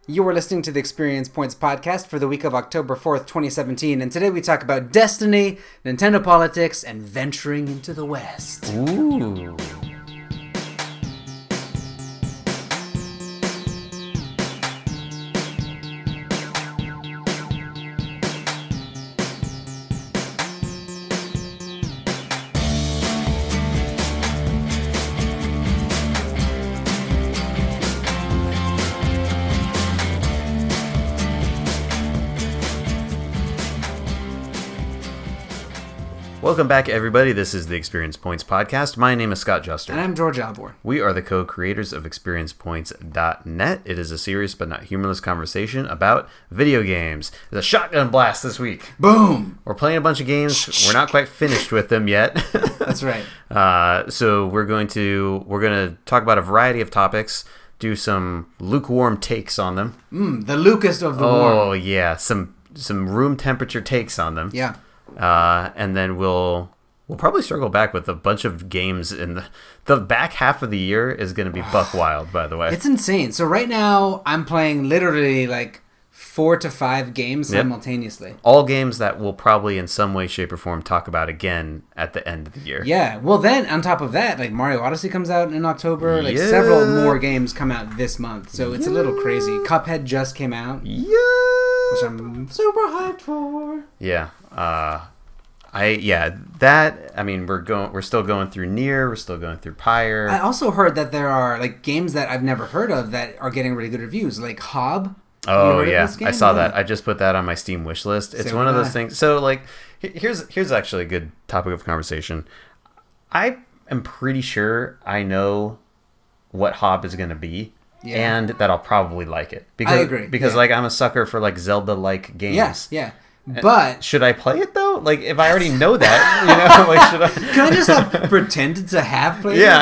You are listening to the Experience Points podcast for the week of October 4th, 2017, and today we talk about Destiny, Nintendo politics, and venturing into the West. Ooh. Welcome back, everybody. This is the Experience Points podcast. My name is Scott Juster. And I'm George Albor. We are the co-creators of ExperiencePoints.net. It is a serious but not humorless conversation about video games. It's a shotgun blast this week. Boom! We're playing a bunch of games. We're not quite finished with them yet. That's right. So we're going to talk about a variety of topics, do some lukewarm takes on them. The Lucas of the warm. Oh, yeah. Some room temperature takes on them. Yeah. And then we'll probably circle back with a bunch of games in the back half of the year is going to be buck wild, by the way. It's insane. So right now I'm playing literally like 4 to 5 games simultaneously. All games that we'll probably in some way, shape, or form talk about again at the end of the year. Yeah. Well, then on top of that, like Mario Odyssey comes out in October. Like several more games come out this month. So it's a little crazy. Cuphead just came out. Yeah. Which I'm super hyped for. Yeah. We're still going through Nier, we're still going through Pyre. I also heard that there are like games that I've never heard of that are getting really good reviews, like Hob. Oh yeah, I saw that. I just put that on my Steam wish list. It's one of those things. So like, here's actually a good topic of conversation. I am pretty sure I know what Hob is going to be. Yeah. And that I'll probably like it. I agree. Because like I'm a sucker for like Zelda-like games. Yes, yeah. But should I play it though? Like if I already know that, like should I? Can I just have pretended to have played it?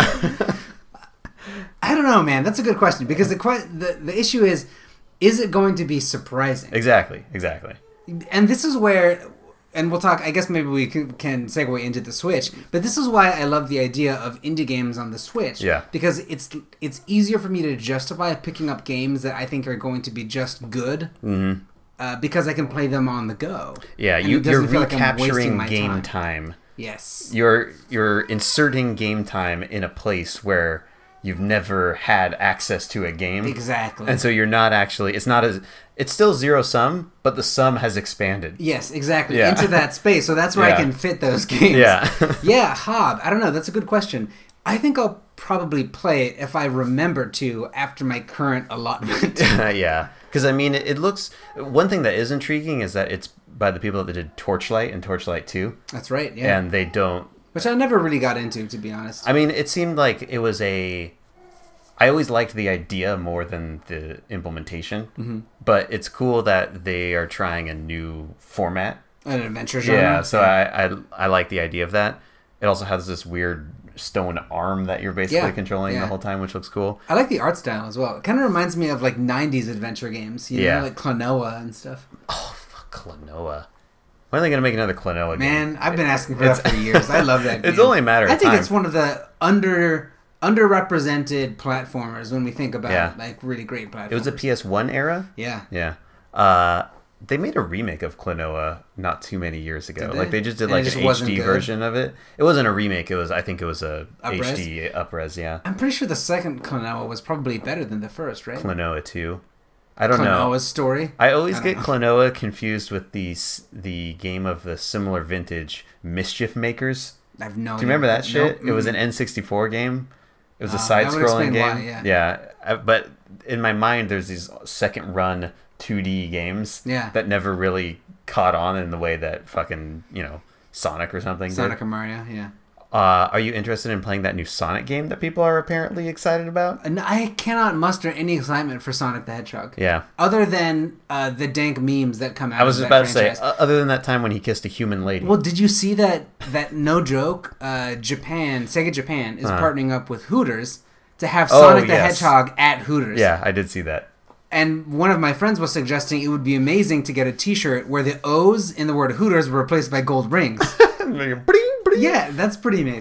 I don't know, man. That's a good question because the issue is it going to be surprising? Exactly. And this is where, and we'll talk. I guess maybe we can segue into the Switch. But this is why I love the idea of indie games on the Switch. Yeah. Because it's easier for me to justify picking up games that I think are going to be just good. Mm-hmm. Because I can play them on the go. Yeah, you're recapturing game time. Yes. You're inserting game time in a place where you've never had access to a game. Exactly. And so you're not actually, it's still zero sum, but the sum has expanded. Yes, exactly. Yeah. Into that space. So that's where I can fit those games. Yeah. Yeah, Hob. I don't know. That's a good question. I think I'll probably play it if I remember to after my current allotment. Yeah. Because, I mean, it looks... One thing that is intriguing is that it's by the people that did Torchlight and Torchlight 2. That's right, yeah. And they don't... Which I never really got into, to be honest. I mean, it seemed like it was I always liked the idea more than the implementation. Mm-hmm. But it's cool that they are trying a new format. An adventure genre. Yeah, so I like the idea of that. It also has this weird stone arm that you're basically controlling the whole time, which looks cool. I like the art style as well. It kind of reminds me of like 90s adventure games, you know, like Klonoa and stuff. Oh, fuck Klonoa. When are they going to make another Klonoa game? Man, I've been asking for that for years. I love that game. It's only a matter of time. I think it's one of the underrepresented platformers when we think about like really great platformers. It was a PS1 era? Yeah. Yeah. They made a remake of Klonoa not too many years ago. Like they just did like an HD version of it. It wasn't a remake. I think it was a HD upres. Yeah. I'm pretty sure the second Klonoa was probably better than the first, right? Klonoa 2. I don't know. Klonoa's Story. I always get Klonoa confused with the game of the similar vintage Mischief Makers. I've no idea. Do you remember that shit? Nope. It was an N64 game. It was a side-scrolling game. Why, yeah. But in my mind, there's these second-run 2D games that never really caught on in the way that fucking, Sonic or something Sonic or Mario, yeah. Are you interested in playing that new Sonic game that people are apparently excited about? And I cannot muster any excitement for Sonic the Hedgehog. Yeah. Other than the dank memes that come out I was of about that to franchise. say, other than that time when he kissed a human lady. Well, did you see that no joke, Sega Japan is partnering up with Hooters to have Sonic the Hedgehog at Hooters. Yeah, I did see that. And one of my friends was suggesting it would be amazing to get a t-shirt where the O's in the word Hooters were replaced by gold rings. Bling, bling. Yeah, that's pretty amazing.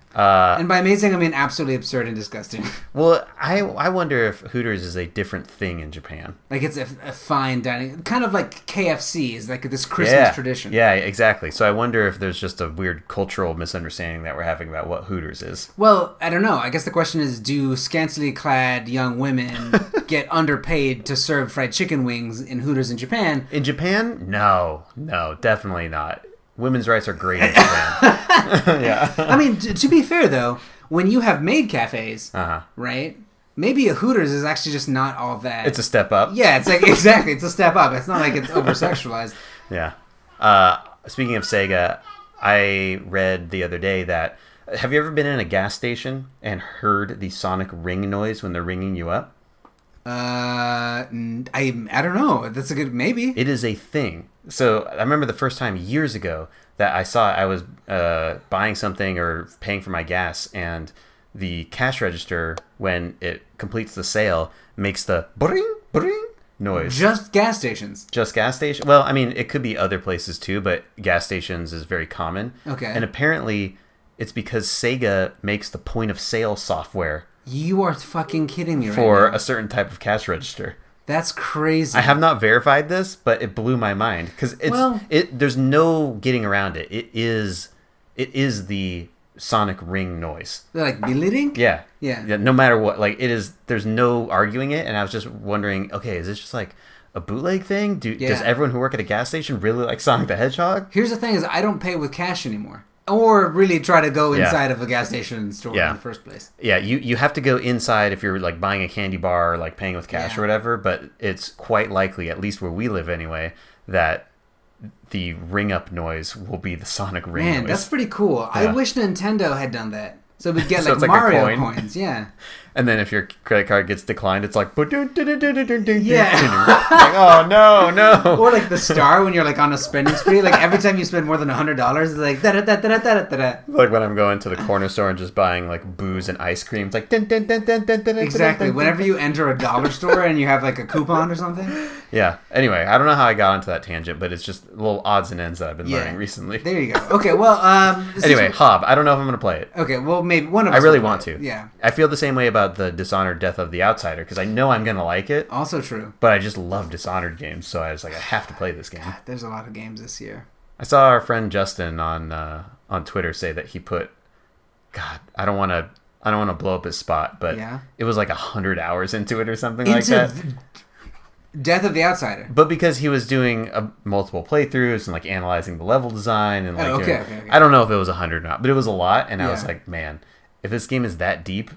And by amazing, I mean absolutely absurd and disgusting. Well, I wonder if Hooters is a different thing in Japan. Like it's a fine dining, kind of like KFC is like this Christmas tradition. Yeah, exactly. So I wonder if there's just a weird cultural misunderstanding that we're having about what Hooters is. Well, I don't know. I guess the question is, do scantily clad young women get underpaid to serve fried chicken wings in Hooters in Japan? In Japan? No, definitely not. Women's rights are great in Japan. Yeah. I mean, to be fair, though, when you have maid cafes, right, maybe a Hooters is actually just not all that. It's a step up. Yeah, it's like, exactly, it's a step up. It's not like it's over-sexualized. Yeah. Speaking of Sega, I read the other day that, have you ever been in a gas station and heard the sonic ring noise when they're ringing you up? I don't know. That's a good, maybe. It is a thing. So I remember the first time years ago that I saw it, I was buying something or paying for my gas, and the cash register, when it completes the sale, makes the bring noise. Just gas stations. Just gas station. Well, I mean, it could be other places too, but gas stations is very common. Okay. And apparently, it's because Sega makes the point of sale software. You are fucking kidding me right for now. a certain type of cash register. That's crazy. I have not verified this, but it blew my mind because there's no getting around it. It is the sonic ring noise. They're like belittling? Yeah. Yeah. No matter what, like it is. There's no arguing it, and I was just wondering, okay, is this just like a bootleg thing? Does everyone who work at a gas station really like Sonic the Hedgehog? Here's the thing: is I don't pay with cash anymore. Or really try to go inside of a gas station store in the first place. Yeah, you have to go inside if you're like buying a candy bar or like paying with cash or whatever, but it's quite likely, at least where we live anyway, that the ring up noise will be the sonic ring noise. Man, that's pretty cool. Yeah. I wish Nintendo had done that. So we'd get like like Mario coins, yeah. And then if your credit card gets declined, it's like... Yeah. Like, oh, no. Or like the star when you're like on a spending spree. Like every time you spend more than $100, it's like... Da-da-da-da-da-da-da. Like when I'm going to the corner store and just buying like booze and ice cream. It's like... Exactly. Whenever you enter a dollar store and you have like a coupon or something. Yeah. Anyway, I don't know how I got onto that tangent, but it's just little odds and ends that I've been learning recently. There you go. Okay, well... anyway, Hob. I don't know if I'm going to play it. Okay, well, maybe one of us I really want to. Yeah. I feel the same way about the Dishonored Death of the Outsider, because I know I'm going to like it. Also true. But I just love Dishonored games, so I was like, I have to play this game. God, there's a lot of games this year. I saw our friend Justin on Twitter say that he put... God, I don't want to blow up his spot, but it was like 100 hours into it or something like that. Death of the Outsider. But because he was doing multiple playthroughs and like analyzing the level design and like okay. I don't know if it was 100 or not, but it was a lot, and I was like, man, if this game is that deep,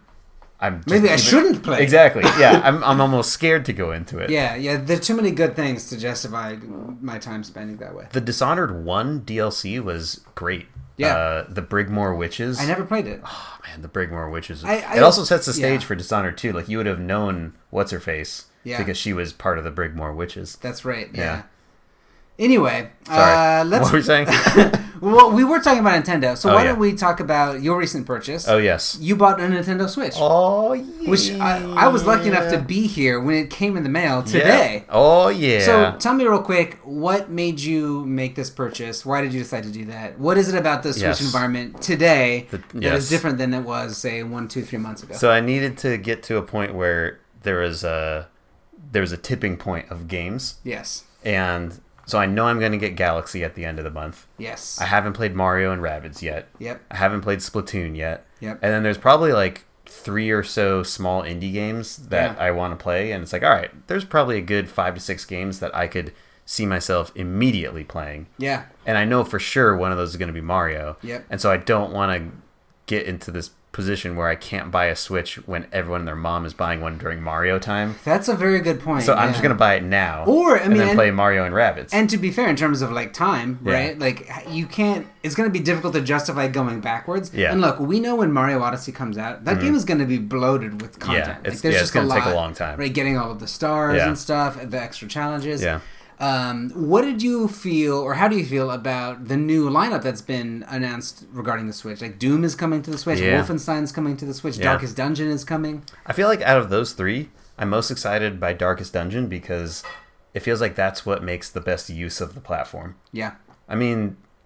I shouldn't play. Exactly. Yeah, I'm almost scared to go into it. Yeah. There's too many good things to justify my time spending that way. The Dishonored 1 DLC was great. Yeah. The Brigmore Witches. I never played it. Oh man, the Brigmore Witches. It also sets the stage for Dishonored 2. Like you would have known what's her face. Yeah. Because she was part of the Brigmore Witches. That's right. Yeah. Anyway, sorry. What were we saying? Well, we were talking about Nintendo, so why don't we talk about your recent purchase? Oh, yes. You bought a Nintendo Switch. Oh, yeah. Which I was lucky enough to be here when it came in the mail today. Yeah. Oh, yeah. So tell me real quick, what made you make this purchase? Why did you decide to do that? What is it about the Switch environment today that is different than it was, say, 1, 2, 3 months ago? So I needed to get to a point where there was a tipping point of games. Yes. And... So I know I'm going to get Galaxy at the end of the month. Yes. I haven't played Mario and Rabbids yet. Yep. I haven't played Splatoon yet. Yep. And then there's probably like 3 or so small indie games that I want to play. And it's like, all right, there's probably a good 5 to 6 games that I could see myself immediately playing. Yeah. And I know for sure one of those is going to be Mario. Yep. And so I don't want to get into this position where I can't buy a Switch when everyone and their mom is buying one during Mario time. That's a very good point. So I'm just going to buy it now. Or, and then play Mario and Rabbids. And to be fair, in terms of like time, right? Like you can't, it's going to be difficult to justify going backwards. Yeah. And look, we know when Mario Odyssey comes out, that game is going to be bloated with content. Yeah, it's going to take a long time. Right, getting all of the stars and stuff, the extra challenges. Yeah. What did you feel, or how do you feel about the new lineup that's been announced regarding the Switch? Like Doom is coming to the Switch, Wolfenstein's coming to the Switch, Darkest Dungeon is coming. I feel like out of those 3, I'm most excited by Darkest Dungeon because it feels like that's what makes the best use of the platform. Yeah. I mean,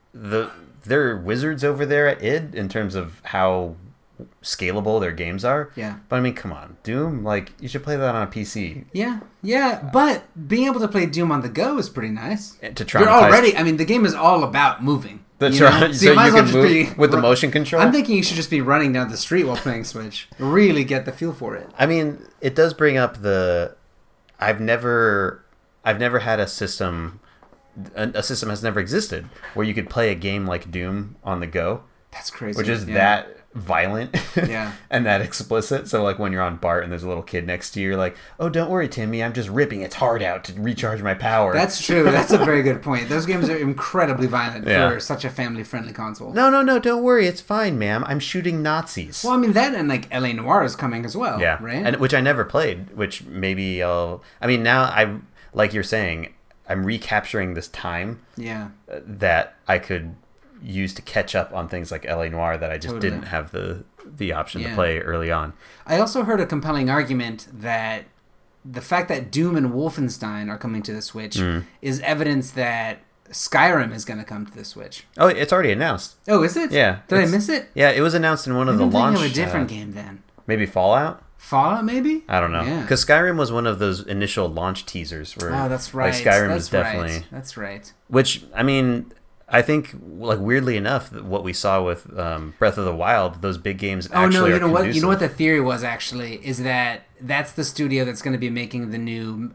they're wizards over there at id in terms of how scalable their games are. Yeah. But I mean, come on, Doom, like, you should play that on a PC. Yeah, but being able to play Doom on the go is pretty nice. To traumatize. You're already, I mean, the game is all about moving. That's right. So you can move with the motion control? I'm thinking you should just be running down the street while playing Switch. Really get the feel for it. I mean, it does bring up I've never had a system has never existed where you could play a game like Doom on the go. That's crazy. Which is that violent yeah, and that explicit. So like when you're on BART and there's a little kid next to you, you're like, oh, don't worry, Timmy, I'm just ripping its heart out to recharge my power. That's true. That's a very good point. Those games are incredibly violent for such a family-friendly console. No, don't worry, it's fine, ma'am. I'm shooting Nazis. Well, I mean, that and like L.A. Noire is coming as well. Yeah, right. And which I never played. Which maybe now I like you're saying, I'm recapturing this time. Yeah. That I could use to catch up on things like L.A. Noire that I just didn't have the option to play early on. I also heard a compelling argument that the fact that Doom and Wolfenstein are coming to the Switch is evidence that Skyrim is going to come to the Switch. Oh, it's already announced. Oh, is it? Yeah. Did I miss it? Yeah, it was announced in one of the launch. Of a different game then. Maybe Fallout? Fallout, maybe? I don't know. Because Skyrim was one of those initial launch teasers. Where, that's right. Like, Skyrim is definitely... Right. That's right. Which, I mean... I think, like, weirdly enough, what we saw with Breath of the Wild, those big games actually are conducive. You know what the theory was, actually, is that that's the studio that's going to be making the new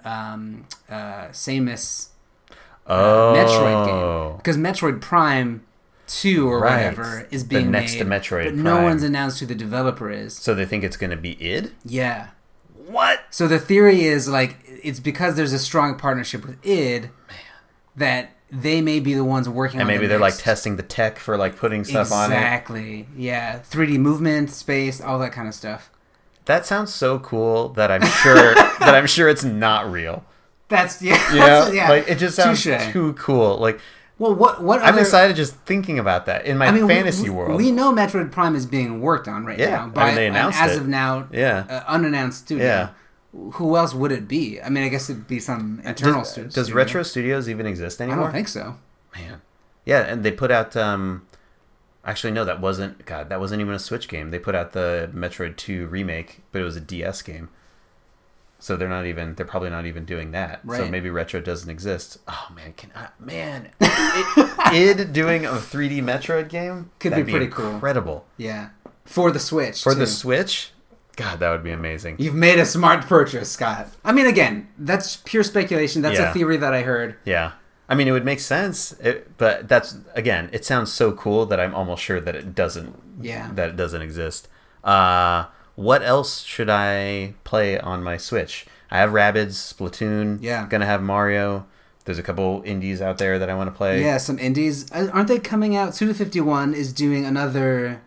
Samus Metroid game. Because Metroid Prime 2 or whatever is being made. The next to Metroid but Prime. No one's announced who the developer is. So they think it's going to be id? Yeah. What? So the theory is, like, it's because there's a strong partnership with id that... They may be the ones working on it. And maybe they're like testing the tech for like putting stuff on it. Exactly. Yeah. 3D movement, space, all that kind of stuff. That sounds so cool that I'm sure it's not real. That's you know? Like it just sounds too cool. Like what I'm excited just thinking about that in my fantasy world. We know Metroid Prime is being worked on right now by they announced as of now unannounced studio. Yeah. Who else would it be? I mean, I guess it'd be some internal studio. Does Retro Studios even exist anymore? I don't think so. Man. Yeah, and they put out... actually, no, that wasn't even a Switch game. They put out the Metroid 2 remake, but it was a DS game. So they're probably not even doing that. Right. So maybe Retro doesn't exist. Oh, man. id doing a 3D Metroid game? Could be pretty cool. Incredible. Yeah. For the Switch, the Switch? God, that would be amazing. You've made a smart purchase, Scott. I mean, again, that's pure speculation. That's a theory that I heard. Yeah. I mean, it would make sense, but that's, again, it sounds so cool that I'm almost sure that it doesn't exist. What else should I play on my Switch? I have Rabbids, Splatoon. Yeah. Gonna have Mario. There's a couple indies out there that I want to play. Yeah, some indies. Aren't they coming out? Suda51 is doing another...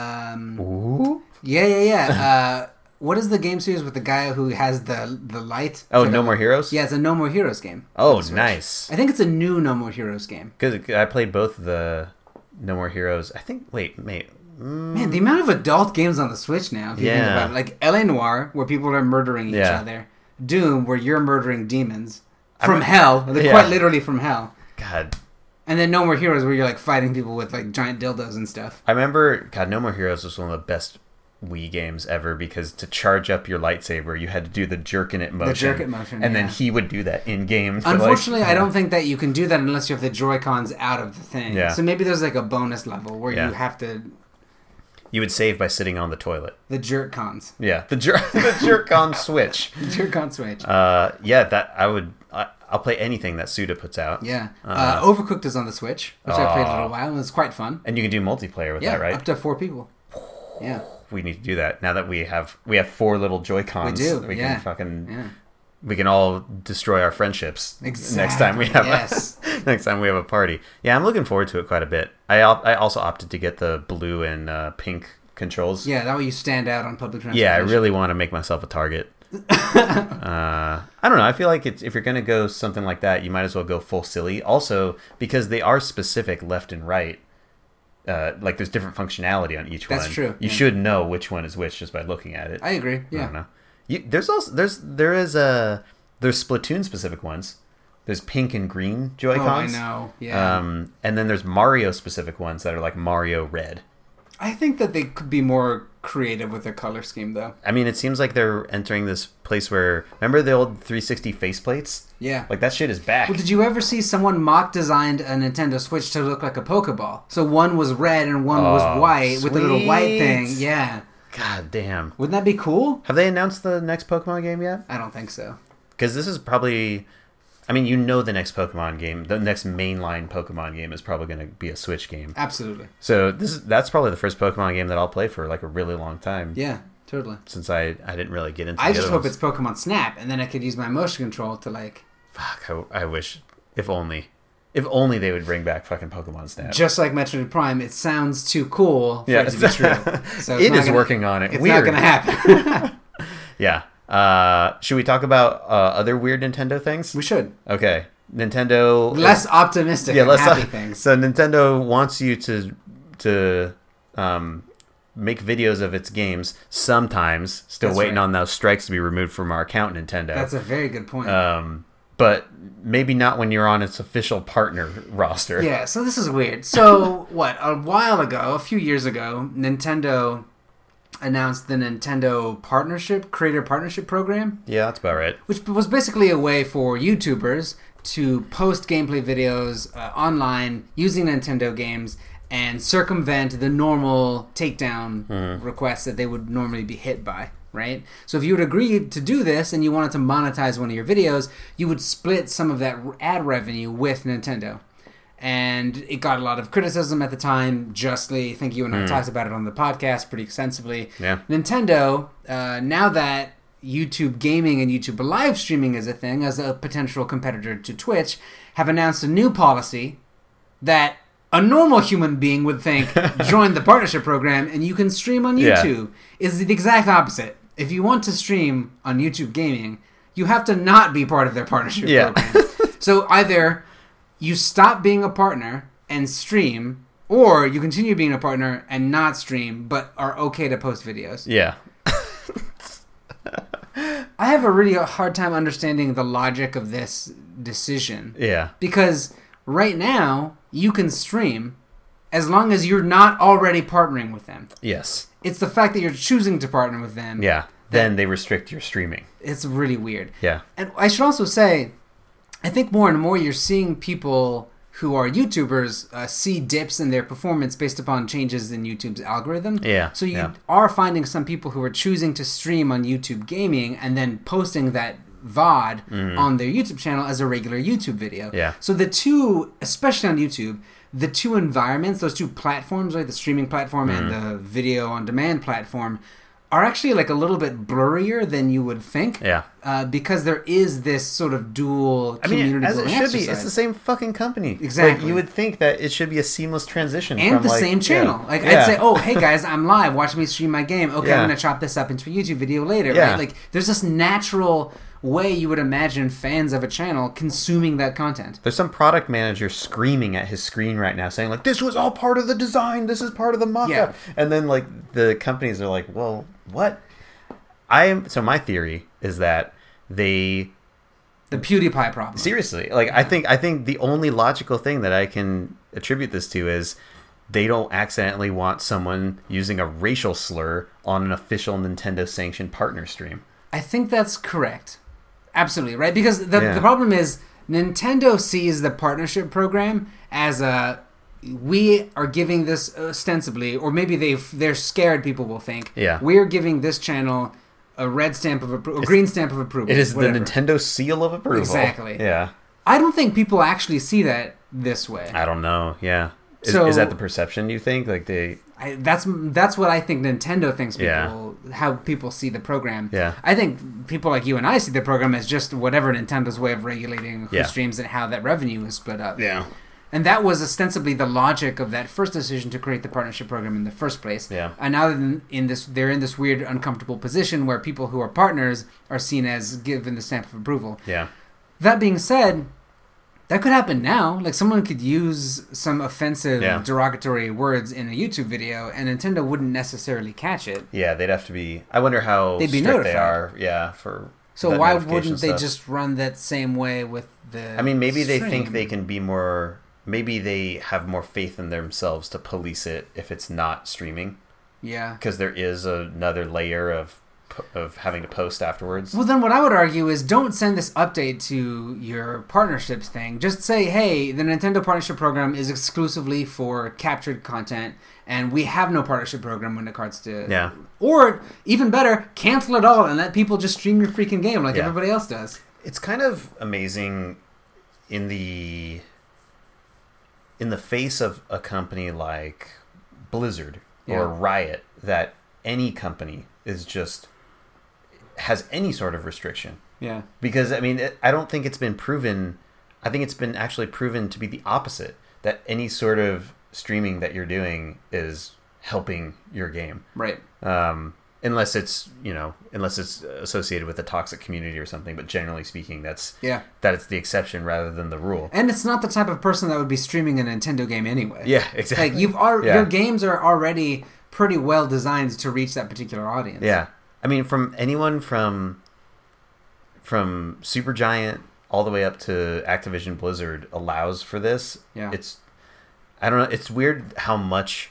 Ooh. Yeah. What is the game series with the guy who has the light? Oh, No More Heroes? Yeah, it's a No More Heroes game. Oh, nice. I think it's a new No More Heroes game. Because I played both the No More Heroes. I think, Man, the amount of adult games on the Switch now, if you think about it. Like L.A. Noire, where people are murdering each other. Doom, where you're murdering demons. From hell. They're quite literally from hell. God. And then No More Heroes, where you're like fighting people with like giant dildos and stuff. I remember, No More Heroes was one of the best Wii games ever, because to charge up your lightsaber you had to do the jerkin' it motion. And then he would do that in game. Unfortunately, I don't think that you can do that unless you have the Joy-Cons out of the thing. Yeah. So maybe there's like a bonus level where you have to... You would save by sitting on the toilet. The Jerk-Cons. Yeah, the Jerk-Con Switch. The Jerk-Con Switch. I'll play anything that Suda puts out. Yeah. Overcooked is on the Switch, which I played a little while, and it's quite fun. And you can do multiplayer with that, right? Up to 4 people. Yeah. We need to do that. Now that we have 4 little Joy-Cons. We do, we can we can all destroy our friendships next time we have next time we have a party. Yeah, I'm looking forward to it quite a bit. I also opted to get the blue and pink controls. Yeah, that way you stand out on public transportation. Yeah, I really want to make myself a target. I don't know. I feel like if you're going to go something like that, you might as well go full silly. Also, because they are specific left and right. Like there's different functionality on each one. That's true. You should know which one is which just by looking at it. I agree. Yeah. I don't know. There's Splatoon specific ones. There's pink and green Joy-Cons. Oh, I know. Yeah. And then there's Mario specific ones that are like Mario Red. I think that they could be more creative with their color scheme, though. I mean, it seems like they're entering this place where... Remember the old 360 faceplates? Yeah. Like, that shit is back. Well, did you ever see someone mock-designed a Nintendo Switch to look like a Pokeball? So one was red and one was white with a little white thing. Yeah. God damn. Wouldn't that be cool? Have they announced the next Pokemon game yet? I don't think so. Because this is probably... I mean, you know the next Pokemon game, the next mainline Pokemon game is probably going to be a Switch game. Absolutely. So that's probably the first Pokemon game that I'll play for like a really long time. Yeah, totally. Since I didn't really get into I just hope it's Pokemon Snap, and then I could use my motion control to like... Fuck, I wish... If only they would bring back fucking Pokemon Snap. Just like Metroid Prime, it sounds too cool for it to be true. So it is working on it. It's Weird. not going to happen. Yeah. Should we talk about other weird Nintendo things? We should. Okay. Nintendo... Less optimistic than happy things. So Nintendo wants you to make videos of its games sometimes. Still waiting on those strikes to be removed from our account, Nintendo. That's a very good point. But maybe not when you're on its official partner roster. Yeah, so this is weird. So, a while ago, a few years ago, Nintendo announced the Nintendo Creator Partnership Program. Yeah, that's about right. Which was basically a way for YouTubers to post gameplay videos online using Nintendo games and circumvent the normal takedown requests that they would normally be hit by, right? So if you would agree to do this and you wanted to monetize one of your videos, you would split some of that ad revenue with Nintendo. And it got a lot of criticism at the time, justly. I think you and I talked about it on the podcast pretty extensively. Yeah. Nintendo, now that YouTube gaming and YouTube live streaming is a thing, as a potential competitor to Twitch, have announced a new policy that a normal human being would think, join the partnership program and you can stream on YouTube. Is the exact opposite. If you want to stream on YouTube gaming, you have to not be part of their partnership program. So either you stop being a partner and stream, or you continue being a partner and not stream, but are okay to post videos. Yeah. I have a really hard time understanding the logic of this decision. Yeah. Because right now, you can stream as long as you're not already partnering with them. Yes. It's the fact that you're choosing to partner with them. Yeah. Then they restrict your streaming. It's really weird. Yeah. And I should also say, I think more and more you're seeing people who are YouTubers see dips in their performance based upon changes in YouTube's algorithm. Yeah. So you are finding some people who are choosing to stream on YouTube gaming and then posting that VOD on their YouTube channel as a regular YouTube video. Yeah. So the two, especially on YouTube, the two environments, those two platforms, right, the streaming platform and the video on demand platform, are actually like a little bit blurrier than you would think. Yeah. Because there is this sort of dual community as it should exercise. be. It's the same fucking company. Exactly. Like, you would think that it should be a seamless transition. And from the same channel. Yeah. Like, I'd say, oh, hey guys, I'm live. Watch me stream my game. Okay, I'm going to chop this up into a YouTube video later. Yeah. Right? Like, there's this natural way you would imagine fans of a channel consuming that content. There's some product manager screaming at his screen right now saying, like, this was all part of the design. This is part of the mock-up. Yeah. And then, like, the companies are like, well, what? So my theory is that the PewDiePie problem. Seriously, like I think the only logical thing that I can attribute this to is they don't accidentally want someone using a racial slur on an official Nintendo sanctioned partner stream. I think that's correct. Absolutely, right? Because the problem is Nintendo sees the partnership program as we are giving this ostensibly, or maybe they're scared people will think, we're giving this channel a red stamp of approval, a green stamp of approval. It is the Nintendo seal of approval. Exactly. Yeah. I don't think people actually see that this way. I don't know. Yeah. Is that the perception you think? Like that's what I think Nintendo thinks how people see the program. Yeah. I think people like you and I see the program as just whatever Nintendo's way of regulating who streams and how that revenue is split up. Yeah. And that was ostensibly the logic of that first decision to create the partnership program in the first place. Yeah. And now they're in this weird, uncomfortable position where people who are partners are seen as given the stamp of approval. Yeah. That being said, that could happen now. Like, someone could use some offensive, derogatory words in a YouTube video, and Nintendo wouldn't necessarily catch it. Yeah, they'd have to be... I wonder how they'd be strict notified. They are. Yeah, for So why wouldn't they just run that same way with the I mean, maybe stream? they think they can be more... Maybe they have more faith in themselves to police it if it's not streaming. Yeah. Because there is another layer of having to post afterwards. Well, then what I would argue is don't send this update to your partnerships thing. Just say, hey, the Nintendo Partnership Program is exclusively for captured content, and we have no partnership program when it comes to... Yeah. Or, even better, cancel it all and let people just stream your freaking game like everybody else does. It's kind of amazing in the face of a company like Blizzard or Riot that any company is just has any sort of restriction. Yeah. Because, I mean, I don't think it's been proven... I think it's been actually proven to be the opposite, that any sort of streaming that you're doing is helping your game. Right. Unless it's, unless it's associated with a toxic community or something, but generally speaking, that it's the exception rather than the rule. And it's not the type of person that would be streaming a Nintendo game anyway. Yeah, exactly. Like your games are already pretty well designed to reach that particular audience. Yeah. I mean, from anyone from Supergiant all the way up to Activision Blizzard allows for this. Yeah. I don't know, it's weird how much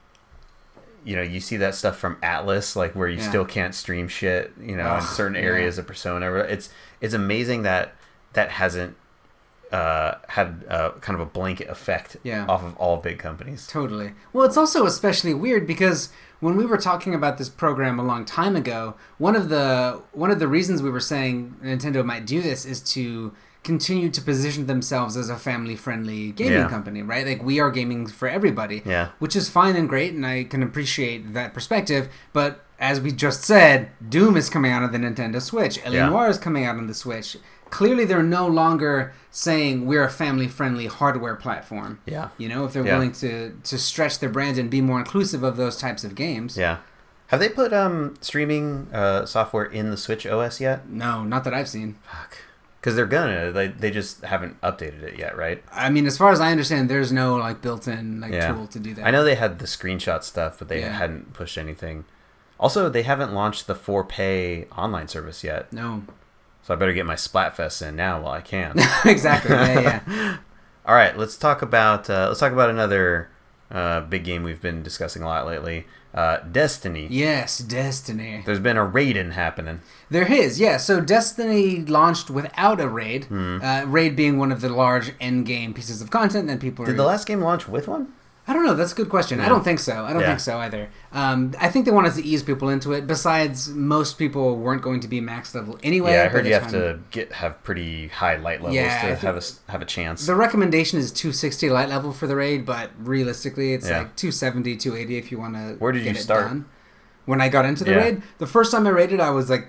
you see that stuff from Atlas, like where you still can't stream shit, in certain areas of Persona. It's amazing that hasn't had kind of a blanket effect off of all big companies. Totally. Well, it's also especially weird because when we were talking about this program a long time ago, one of the reasons we were saying Nintendo might do this is to continue to position themselves as a family-friendly gaming company, right? Like, we are gaming for everybody, which is fine and great, and I can appreciate that perspective, but as we just said, Doom is coming out on the Nintendo Switch. Noire is coming out on the Switch. Clearly, they're no longer saying we're a family-friendly hardware platform. Yeah. If they're willing to stretch their brand and be more inclusive of those types of games. Yeah. Have they put streaming software in the Switch OS yet? No, not that I've seen. Fuck. Because they're gonna. They just haven't updated it yet, right? I mean, as far as I understand, there's no built-in tool to do that. I know they had the screenshot stuff, but they hadn't pushed anything. Also, they haven't launched the 4Pay online service yet. No. So I better get my Splatfest in now while I can. Exactly. Yeah. All right, let's talk about another big game we've been discussing a lot lately. Destiny. Yes, Destiny. There's been a raid-in happening. There is, yeah. So Destiny launched without a raid. Raid being one of the large end-game pieces of content that people... Did the last game launch with one? I don't know. That's a good question. Yeah. I don't think so. I don't think so either. I think they wanted to ease people into it. Besides, most people weren't going to be max level anyway. Yeah, I heard you have to have pretty high light levels to have a chance. The recommendation is 260 light level for the raid, but realistically, it's like 270, 280 if you want to. Where did you start? Done. When I got into the raid, the first time I raided, I was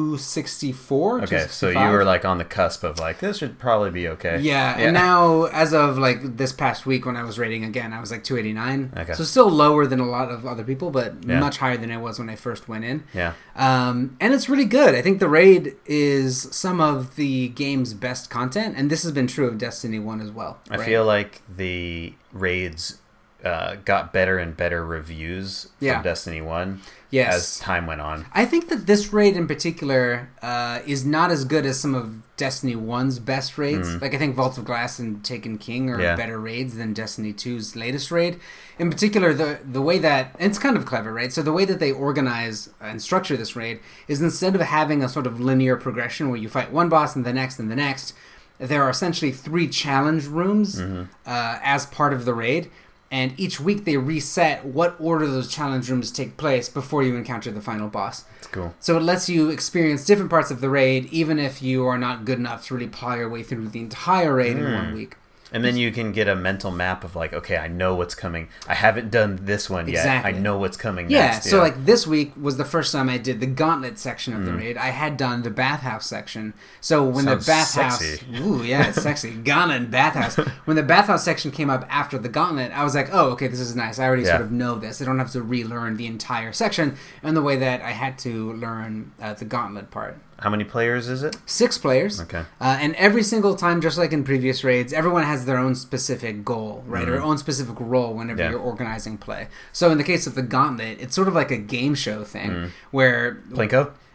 264. Okay, so you were on the cusp of this should probably be okay. Yeah, and now as of this past week when I was raiding again, I was 289. Okay. So still lower than a lot of other people, but much higher than I was when I first went in. Yeah. And it's really good. I think the raid is some of the game's best content, and this has been true of Destiny 1 as well. I feel like the raids got better and better reviews from Destiny 1 as time went on. I think that this raid in particular is not as good as some of Destiny 1's best raids. I think Vault of Glass and Taken King are better raids than Destiny 2's latest raid. In particular, the way that... And it's kind of clever, right? So the way that they organize and structure this raid is instead of having a sort of linear progression where you fight one boss and the next and the next, there are essentially 3 challenge rooms as part of the raid. And each week they reset what order those challenge rooms take place before you encounter the final boss. That's cool. So it lets you experience different parts of the raid, even if you are not good enough to really plow your way through the entire raid in 1 week. And then you can get a mental map of okay, I know what's coming. I haven't done this one yet. I know what's coming next. Yeah, so this week was the first time I did the Gauntlet section of the raid. I had done the Bathhouse section. So when Sounds the Bathhouse... sexy. Ooh, yeah, it's sexy. Gauntlet and Bathhouse. When the Bathhouse section came up after the Gauntlet, I was like, oh, okay, this is nice. I already sort of know this. I don't have to relearn the entire section in the way that I had to learn the Gauntlet part. How many players is it? 6 players. Okay. And every single time, just like in previous raids, everyone has their own specific goal, right? Or own specific role whenever you're organizing play. So in the case of the Gauntlet, it's sort of like a game show thing where... Plinko?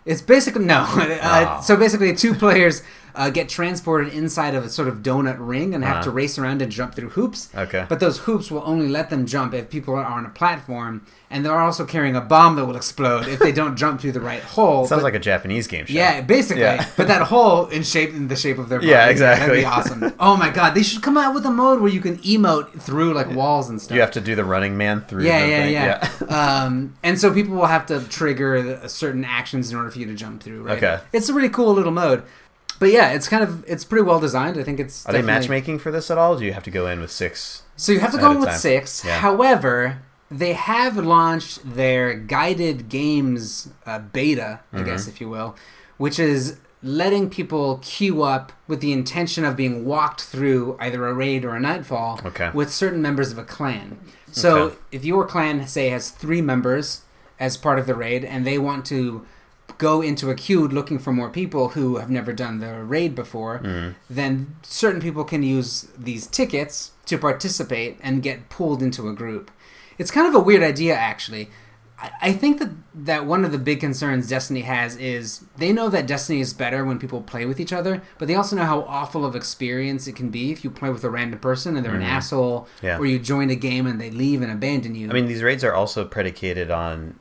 It's basically no. So basically, 2 players get transported inside of a sort of donut ring and have to race around and jump through hoops. Okay. But those hoops will only let them jump if people are on a platform, and they're also carrying a bomb that will explode if they don't jump through the right hole. Sounds like a Japanese game show. Yeah, basically. Yeah. But that hole in the shape of their body. Yeah, exactly. That'd be awesome. Oh my god, they should come out with a mode where you can emote through like walls and stuff. You have to do the Running Man through. Yeah. And so people will have to trigger certain actions in order for you to jump through. Right? Okay. It's a really cool little mode. But yeah, it's pretty well designed. I think it's. Are they matchmaking for this at all? Or do you have to go in with 6? So you have to go in with 6. Yeah. However, they have launched their guided games beta, I guess, if you will, which is letting people queue up with the intention of being walked through either a raid or a nightfall with certain members of a clan. So if your clan, say, has 3 members as part of the raid, and they want to go into a queue looking for more people who have never done the raid before, then certain people can use these tickets to participate and get pulled into a group. It's kind of a weird idea, actually. I think that one of the big concerns Destiny has is they know that Destiny is better when people play with each other, but they also know how awful of experience it can be if you play with a random person and they're an asshole, or you join a game and they leave and abandon you. I mean, these raids are also predicated on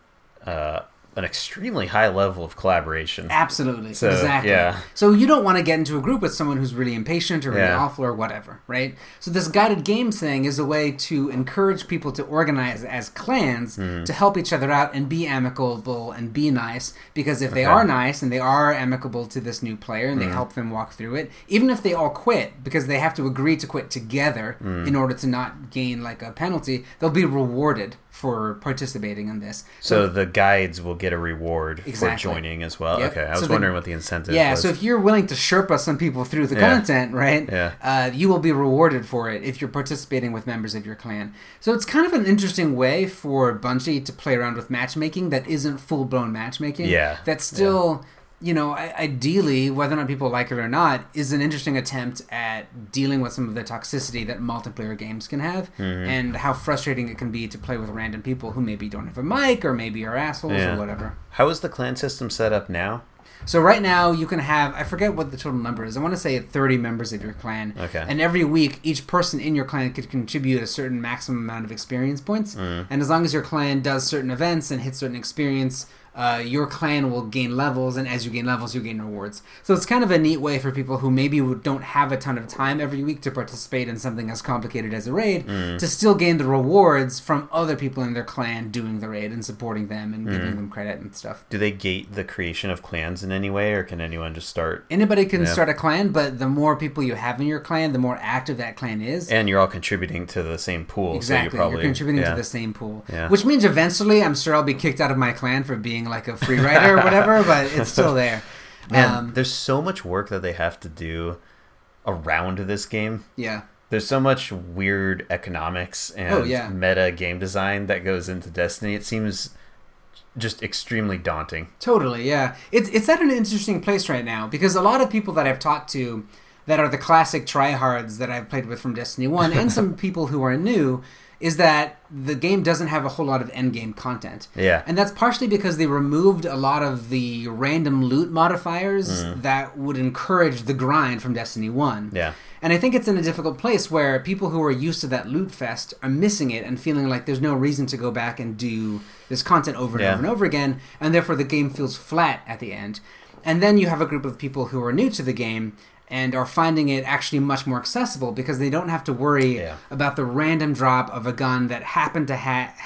an extremely high level of collaboration. Absolutely. So, exactly. Yeah. So you don't want to get into a group with someone who's really impatient or really awful or whatever, right? So this guided games thing is a way to encourage people to organize as clans to help each other out and be amicable and be nice, because if they are nice and they are amicable to this new player and they help them walk through it, even if they all quit, because they have to agree to quit together in order to not gain like a penalty, they'll be rewarded for participating in this. So the guides will get a reward for joining as well. Yep. Okay, I was wondering what the incentive was. Yeah, so if you're willing to Sherpa some people through the content, right, you will be rewarded for it if you're participating with members of your clan. So it's kind of an interesting way for Bungie to play around with matchmaking that isn't full-blown matchmaking. Yeah. That's still... You know, ideally, whether or not people like it or not, is an interesting attempt at dealing with some of the toxicity that multiplayer games can have, and how frustrating it can be to play with random people who maybe don't have a mic or maybe are assholes or whatever. How is the clan system set up now? So right now you can have, I forget what the total number is, I want to say 30 members of your clan. Okay. And every week, each person in your clan could contribute a certain maximum amount of experience points. And as long as your clan does certain events and hits certain experience, your clan will gain levels, and as you gain levels, you gain rewards. So it's kind of a neat way for people who maybe don't have a ton of time every week to participate in something as complicated as a raid, to still gain the rewards from other people in their clan doing the raid and supporting them and giving them credit and stuff. Do they gate the creation of clans in any way, or can anyone just start? Anybody can start a clan, but the more people you have in your clan, the more active that clan is. And you're all contributing to the same pool. Exactly, so you're contributing to the same pool. Yeah. Which means eventually, I'm sure I'll be kicked out of my clan for being like a free rider or whatever, but it's still there. Man, there's so much work that they have to do around this game. Yeah. There's so much weird economics and meta game design that goes into Destiny. It seems just extremely daunting. Totally, yeah. It's at an interesting place right now, because a lot of people that I've talked to that are the classic tryhards that I've played with from Destiny 1, and some people who are new, is that the game doesn't have a whole lot of endgame content. Yeah. And that's partially because they removed a lot of the random loot modifiers that would encourage the grind from Destiny 1. Yeah. And I think it's in a difficult place where people who are used to that loot fest are missing it and feeling like there's no reason to go back and do this content over and over and over again, and therefore the game feels flat at the end. And then you have a group of people who are new to the game and are finding it actually much more accessible because they don't have to worry about the random drop of a gun that happened to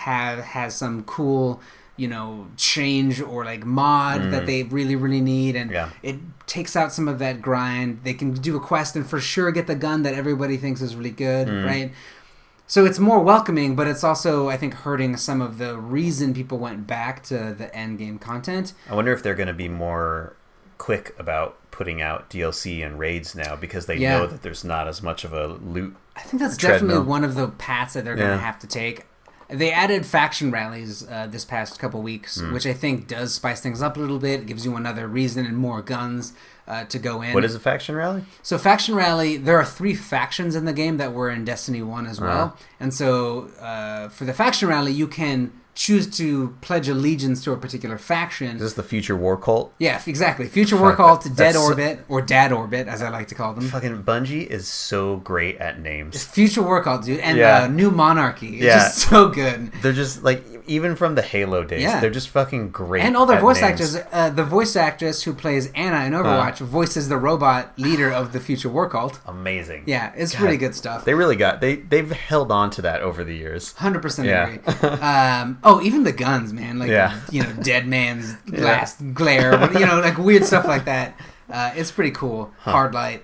has some cool, you know, change or like mod that they really, really need, and it takes out some of that grind. They can do a quest and for sure get the gun that everybody thinks is really good, right? So it's more welcoming, but it's also, I think, hurting some of the reason people went back to the end game content. I wonder if they're going to be more quick about putting out DLC and raids now, because they know that there's not as much of a loot. I think that's definitely one of the paths that they're going to have to take. They added faction rallies this past couple weeks, which I think does spice things up a little bit. It gives you another reason and more guns to go in. What is a faction rally? So faction rally, there are 3 factions in the game that were in Destiny 1 as well. And so for the faction rally, you can choose to pledge allegiance to a particular faction. Is this the Future War Cult? Yeah, exactly. Future War Cult, Dead Orbit, or Dad Orbit, as I like to call them. Fucking Bungie is so great at names. It's Future War Cult, dude. And New Monarchy. It's just so good. They're just, like, even from the Halo days, they're just fucking great. And all their voice actors. The voice actress who plays Anna in Overwatch voices the robot leader of the Future War Cult. Amazing. Yeah, it's really good stuff. They really they've held on to that over the years. 100% agree. Even the guns, man. Like, Dead Man's Last Glare. Like weird stuff like that. It's pretty cool. Hard Light.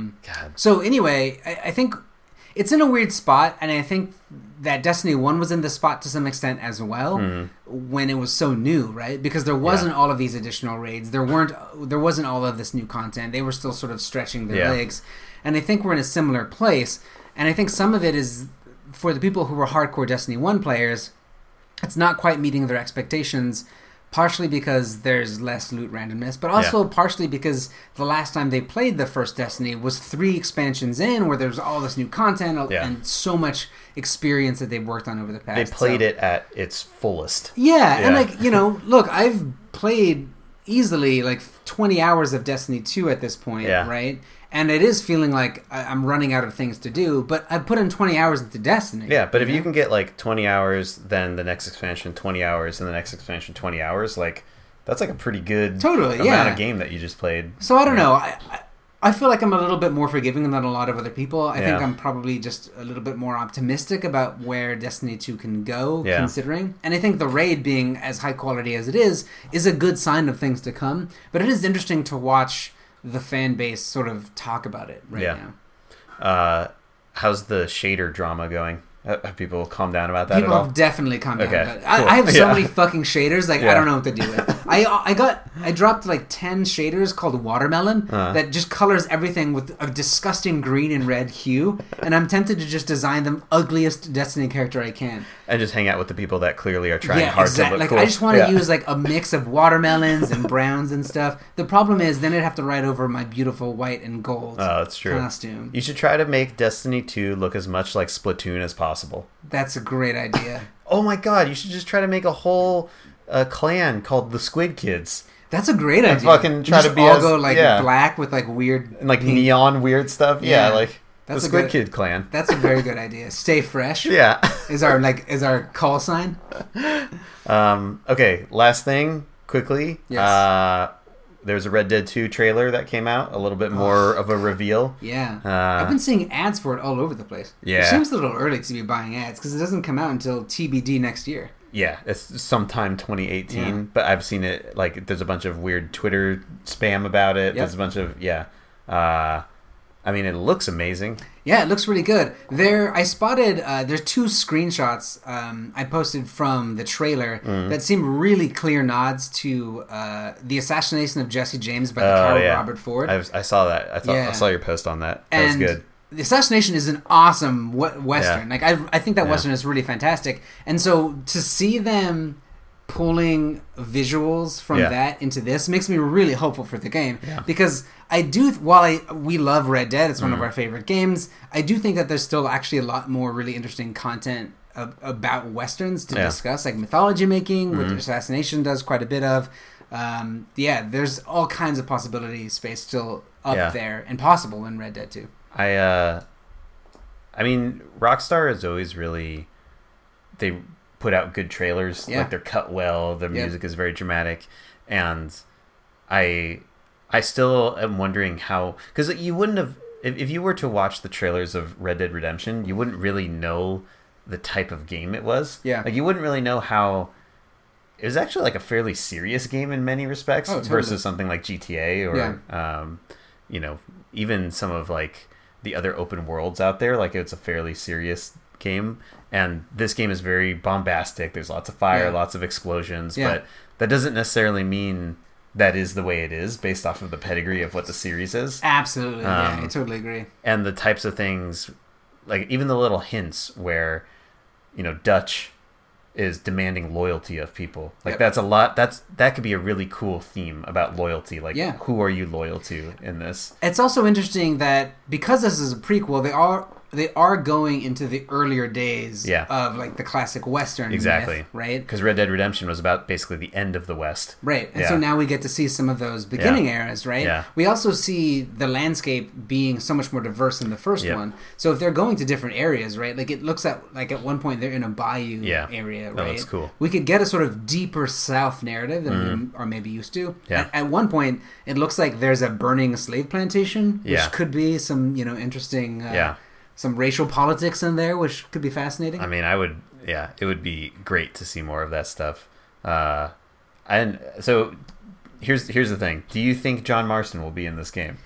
So anyway, I think it's in a weird spot, and I think that Destiny 1 was in the spot to some extent as well when it was so new, right? Because there wasn't all of these additional raids. There wasn't all of this new content. They were still sort of stretching their legs. And I think we're in a similar place. And I think some of it is, for the people who were hardcore Destiny 1 players, it's not quite meeting their expectations, partially because there's less loot randomness, but also partially because the last time they played the first Destiny was 3 expansions in, where there's all this new content and so much experience that they've worked on over the past. They played it at its fullest. Yeah, and look, I've played easily like 20 hours of Destiny 2 at this point, right? And it is feeling like I'm running out of things to do, but I've put in 20 hours into Destiny. Yeah, but if you can get like 20 hours, then the next expansion 20 hours, and the next expansion 20 hours, like that's like a pretty good amount of game that you just played. So I don't know. I feel like I'm a little bit more forgiving than a lot of other people. I think I'm probably just a little bit more optimistic about where Destiny 2 can go, considering. And I think the raid being as high quality as it is a good sign of things to come. But it is interesting to watch the fan base sort of talk about it now. How's the shader drama going? Have people calmed down about that people at all? Have definitely calmed down about it. Cool. I have so many fucking shaders, like I don't know what to do with. I dropped like 10 shaders called Watermelon that just colors everything with a disgusting green and red hue, and I'm tempted to just design the ugliest Destiny character I can. And just hang out with the people that clearly are trying hard to look cool. I just want to use like a mix of watermelons and browns and stuff. The problem is then I'd have to write over my beautiful white and gold that's true. costume. You should try to make Destiny 2 look as much like Splatoon as possible. That's a great idea. Oh my god, you should just try to make a whole clan called the Squid Kids. That's a great idea. Fucking try to be all go like black with like weird and like pink. Neon weird stuff. Yeah, like that's the Squid Kid clan. That's a very good idea. Stay fresh. Yeah. is our call sign. Okay, last thing quickly. Yes. There's a Red Dead 2 trailer that came out, a little bit more of a reveal. Yeah. I've been seeing ads for it all over the place. Yeah. It seems a little early to be buying ads because it doesn't come out until TBD next year. Yeah, it's sometime 2018, but I've seen it, like, there's a bunch of weird Twitter spam about it. Yep. There's a bunch of, I mean, it looks amazing. Yeah, it looks really good. I spotted, there's 2 screenshots I posted from the trailer that seem really clear nods to the assassination of Jesse James by the car of Robert Ford. I saw that. I saw your post on that. That was good. The assassination is an awesome Western. Like, I think that Western is really fantastic. And so to see them pulling visuals from that into this makes me really hopeful for the game because we love Red Dead, it's one of our favorite games, I do think that there's still actually a lot more really interesting content about Westerns to discuss, like mythology making, which Assassination does quite a bit of. There's all kinds of possibility space still up there and possible in Red Dead 2. I mean, Rockstar is always really, they put out good trailers, like they're cut well, the music is very dramatic, and I still am wondering how, because you wouldn't have, if you were to watch the trailers of Red Dead Redemption, you wouldn't really know the type of game it was. Yeah. Like, you wouldn't really know how, it was actually like a fairly serious game in many respects versus something like GTA or, even some of like the other open worlds out there. Like, it's a fairly serious game, and this game is very bombastic. There's lots of fire, lots of explosions, but that doesn't necessarily mean that is the way it is based off of the pedigree of what the series is. Absolutely. I totally agree. And the types of things, like even the little hints where, Dutch is demanding loyalty of people. Like that's a lot. That could be a really cool theme about loyalty. Like, who are you loyal to in this? It's also interesting that because this is a prequel, they going into the earlier days of like the classic Western myth, right? Because Red Dead Redemption was about basically the end of the West. Right. And so now we get to see some of those beginning eras, right? Yeah. We also see the landscape being so much more diverse than the first one. So if they're going to different areas, right? Like it looks like at one point they're in a bayou area, right? That looks cool. We could get a sort of deeper South narrative than we are maybe used to. Yeah. At one point, it looks like there's a burning slave plantation, which could be some, interesting... some racial politics in there, which could be fascinating. I mean, it would be great to see more of that stuff. And so, here's the thing. Do you think John Marston will be in this game?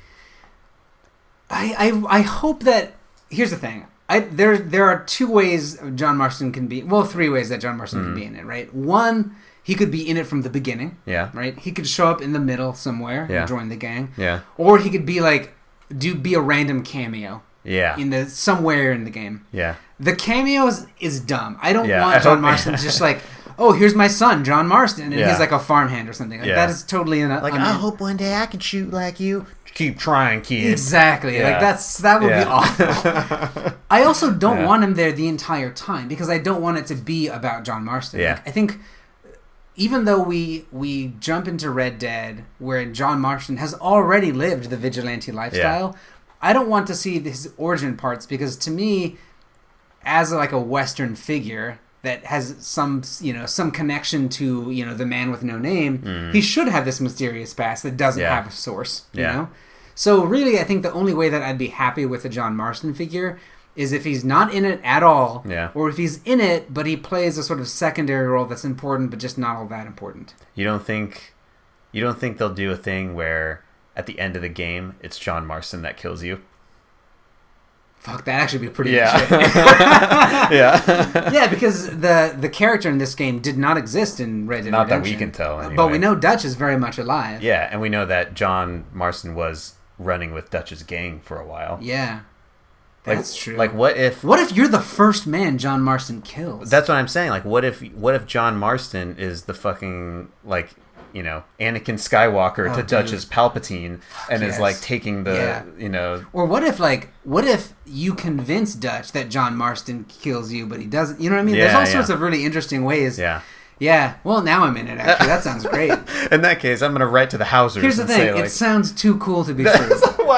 I hope that... Here's the thing. There are two ways John Marston can be... Well, three ways that John Marston can be in it, right? One, he could be in it from the beginning. Yeah. Right? He could show up in the middle somewhere and join the gang. Yeah. Or he could be like... be a random cameo. Yeah. Somewhere in the game. Yeah. The cameos is dumb. I don't want John Marston just like, oh, here's my son, John Marston, and he's like a farmhand or something. Like that is totally I hope one day I can shoot like you. Keep trying, kids. Exactly. Yeah. Like that would be awful. I also don't want him there the entire time because I don't want it to be about John Marston. Yeah. Like, I think even though we jump into Red Dead where John Marston has already lived the vigilante lifestyle, I don't want to see his origin parts because to me, as like a Western figure that has some connection to, the man with no name, he should have this mysterious past that doesn't have a source, you know? So really, I think the only way that I'd be happy with a John Marston figure is if he's not in it at all, or if he's in it, but he plays a sort of secondary role that's important, but just not all that important. You don't think they'll do a thing where at the end of the game, it's John Marston that kills you? Fuck, that'd actually be pretty good shit. Yeah, because the character in this game did not exist in Red Dead Redemption. Not that we can tell, anyway. But we know Dutch is very much alive. Yeah, and we know that John Marston was running with Dutch's gang for a while. Yeah. That's true. Like, what if you're the first man John Marston kills? That's what I'm saying. Like, what if John Marston is the fucking, like, Anakin Skywalker to Dutch's Palpatine and is like taking the, Or what if you convince Dutch that John Marston kills you, but he doesn't, you know what I mean? There's all sorts of really interesting ways. Yeah. Yeah. Well, now I'm in it, actually. That sounds great. In that case, I'm going to write to the Housers. Here's the thing. It sounds too cool to be true.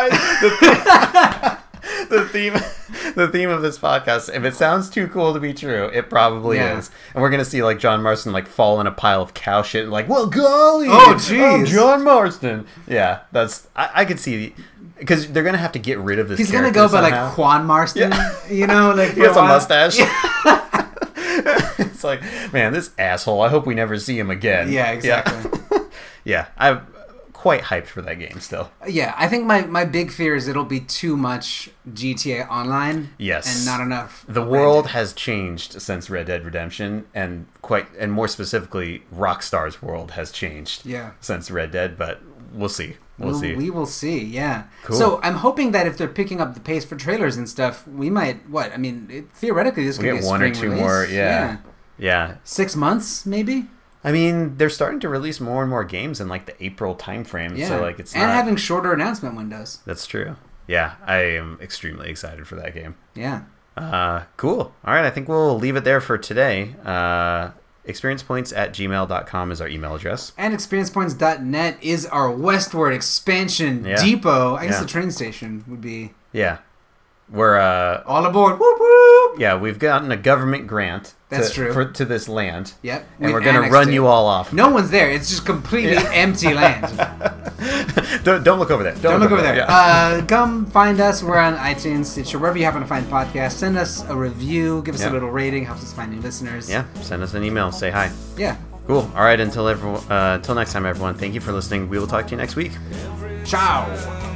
The theme of this podcast, if it sounds too cool to be true, it probably is. And we're gonna see like John Marston like fall in a pile of cow shit and like, well, golly, John Marston. Yeah, I could see because they're gonna have to get rid of this. He's gonna go by like Juan Marston, like he has a mustache. It's like, man, this asshole. I hope we never see him again. Yeah, exactly. Yeah, I'm quite hyped for that game still. Yeah, I think my big fear is it'll be too much GTA Online. Yes. And not enough. The world has changed since Red Dead Redemption, and more specifically, Rockstar's world has changed since Red Dead, but we'll see. We'll see. We will see, yeah. Cool. So I'm hoping that if they're picking up the pace for trailers and stuff, we might, theoretically this could be a spring release. 1 or 2 more, yeah. 6 months, maybe? I mean, they're starting to release more and more games in like the April timeframe, so like it's and having shorter announcement windows. That's true. Yeah, I am extremely excited for that game. Yeah. Cool. All right, I think we'll leave it there for today. experiencepoints@gmail.com is our email address. And experiencepoints.net is our westward expansion depot. I guess the train station would be. Yeah. We're all aboard. Whoop whoop. Yeah, we've gotten a government grant. That's true. To this land. Yep. And we're going to run you all off. No one's there. It's just completely empty land. Don't look over there. Don't look over there. Yeah. Come find us. We're on iTunes, Stitcher, wherever you happen to find podcasts. Send us a review. Give us a little rating. Helps us find new listeners. Yeah. Send us an email. Say hi. Yeah. Cool. All right. Until next time, everyone. Thank you for listening. We will talk to you next week. Ciao.